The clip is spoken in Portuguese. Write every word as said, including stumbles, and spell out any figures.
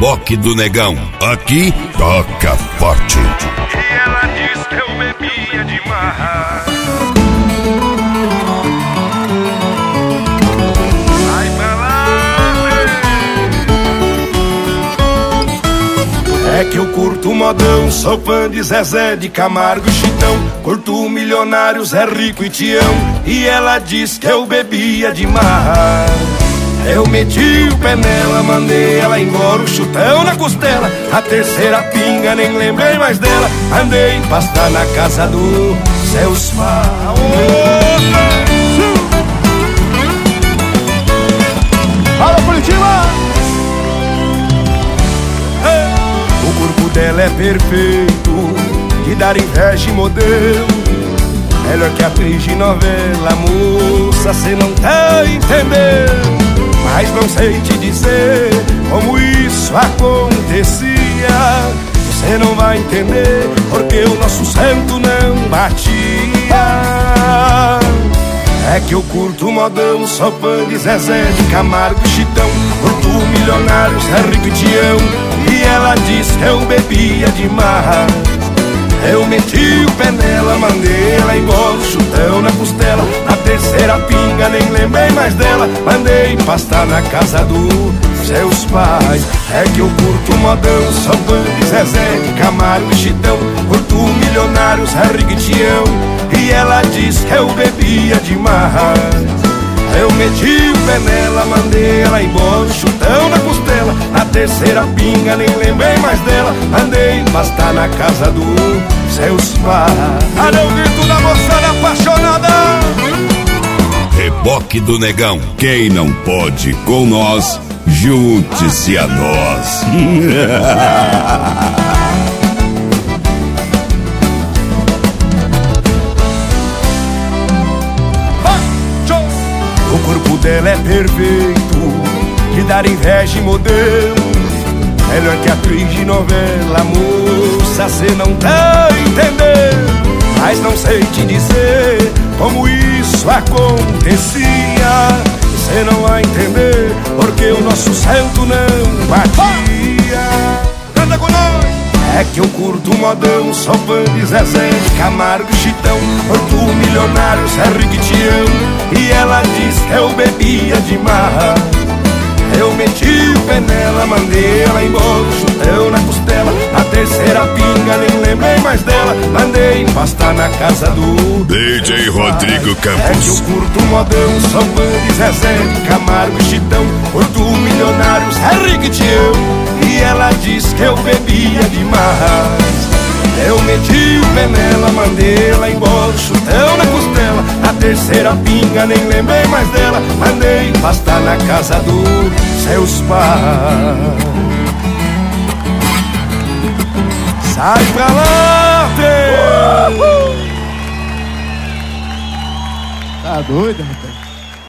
Reboque do Negão. Aqui toca forte. E ela diz que eu bebia demais. Ai, é que eu curto o modão, sou fã de Zezé, de Camargo e Chitão. Curto o milionário, Zé Rico e Tião. E ela diz que eu bebia demais. Eu meti o pé nela, mandei ela embora, o chutão na costela. A terceira pinga, nem lembrei mais dela. Andei pastar na casa do seus pais. Fala, Curitiba! O corpo dela é perfeito, de dar inveja e modelo. Melhor que atriz de novela, moça, cê não tá entendendo. Mas não sei te dizer como isso acontecia. Você não vai entender porque o nosso santo não batia. É que eu curto o modão, sou fã de Zezé, de Camargo e Chitão. Curto o milionário, Zé Rico e Tião. E ela diz que eu bebia demais. Eu meti o pé nela, mandei ela embora, chutão na costela. A terceira pinga, nem lembrei mais dela. Mandei pastar na casa dos seus pais. É que eu curto o modão, sou fã de Zezé, de Camargo e Chitão. Curto o milionário, Zé Rico e Tião. E ela diz que eu bebia demais. Eu meti o pé nela, mandei ela embora, chutão na costela. Na terceira pinga, nem lembrei mais dela. Andei pastar na casa dos seus pais. Olha o grito da moçada apaixonada. Reboque do Negão. Quem não pode com nós, junte-se a nós. O corpo dela é perfeito, de dar inveja e modelo. Melhor que atriz de novela, moça, cê não tá entendendo. Mas não sei te dizer como isso acontecia. Cê não vai entender porque o nosso santo não batia. Canta com nós! É que eu curto o modão, sou fã de Zezé, de Camargo e Chitão. Curto o milionário, Zé Rico e Tião. E ela diz que eu bebia demais. Eu meti o pé nela, mandei ela embora, chutão na costela. A terceira pinga, nem lembrei mais dela. Mandei pastar na casa do D J Rodrigo Campos. É que eu curto o modão, sou fã de Zezé, de Camargo e Chitão. Curto o milionário, Zé Rico e Tião. E ela diz que eu bebia demais. Eu meti o pé nela, mandei ela embora, chutão na costela. A terceira pinga, nem lembrei mais dela. Mandei pastar na casa dos seus pais. Sai pra lá, três! Tá doido, rapaz?